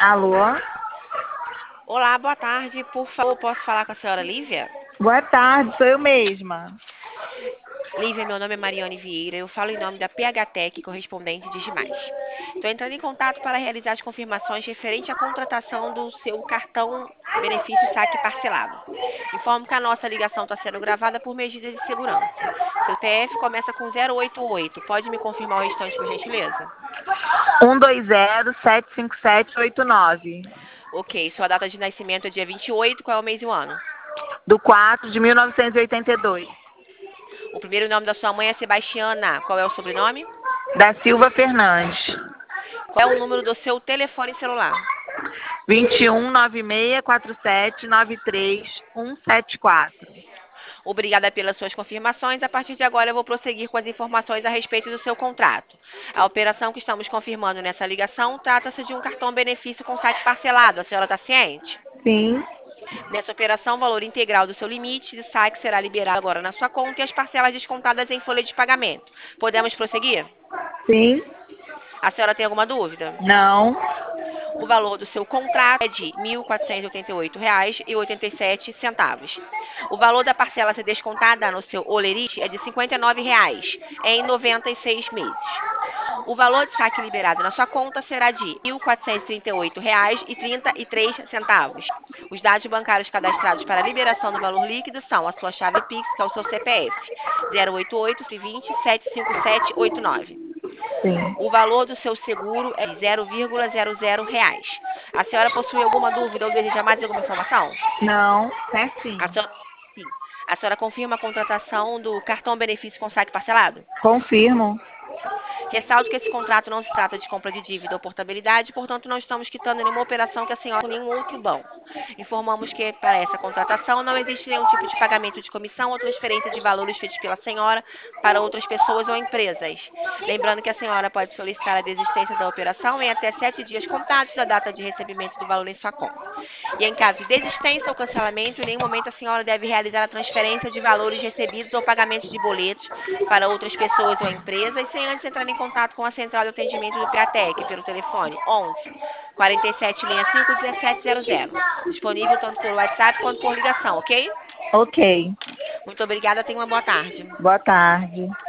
Alô? Olá, boa tarde. Por favor, posso falar com a senhora Lívia? Boa tarde, sou eu mesma. Lívia, meu nome é Mariane Vieira. Eu falo em nome da PHTEC, correspondente de Digimais. Estou entrando em contato para realizar as confirmações referente à contratação do seu cartão benefício saque parcelado. Informo que a nossa ligação está sendo gravada por medidas de segurança. Seu TF começa com 088. Pode me confirmar o restante, por gentileza? 120-75789. Ok, sua data de nascimento é dia 28. Qual é o mês e o ano? Do 4 de 1982. O primeiro nome da sua mãe é Sebastiana. Qual é o sobrenome? Da Silva Fernandes. Qual é o número do seu telefone celular? 21-96-47-93174. Obrigada pelas suas confirmações. A partir de agora, eu vou prosseguir com as informações a respeito do seu contrato. A operação que estamos confirmando nessa ligação trata-se de um cartão benefício com saque parcelado. A senhora está ciente? Sim, Nessa operação, o valor integral do seu limite de saque será liberado agora na sua conta e as parcelas descontadas em folha de pagamento. Podemos prosseguir? sim, A senhora tem alguma dúvida? não, O valor do seu contrato é de R$ 1.488,87. O valor da parcela a ser descontada no seu olerite é de R$ 59,00 em 96 meses. O valor de saque liberado na sua conta será de R$ 1.438,33. Os dados bancários cadastrados para a liberação do valor líquido são a sua chave Pix, que é o seu CPF, 088-20-75789. sim, O valor do seu seguro é de R$ 0,00. A senhora possui alguma dúvida ou deseja mais alguma informação? não, A certinho. senhora, sim. A senhora confirma a contratação do cartão benefício com saque parcelado? Confirmo. Ressalto que esse contrato não se trata de compra de dívida ou portabilidade, portanto, não estamos quitando nenhuma operação que a senhora com nenhum outro banco. Informamos que, para essa contratação, não existe nenhum tipo de pagamento de comissão ou transferência de valores feitos pela senhora para outras pessoas ou empresas. Lembrando que a senhora pode solicitar a desistência da operação em até 7 dias contados da data de recebimento do valor em sua conta. E em caso de desistência ou cancelamento, em nenhum momento a senhora deve realizar a transferência de valores recebidos ou pagamentos de boletos para outras pessoas ou empresas, sem antes entrar em contato com a central de atendimento do PATEC pelo telefone 11 4765 1700. Disponível tanto por WhatsApp quanto por ligação, ok? Ok. Muito obrigada, tenha uma boa tarde. Boa tarde.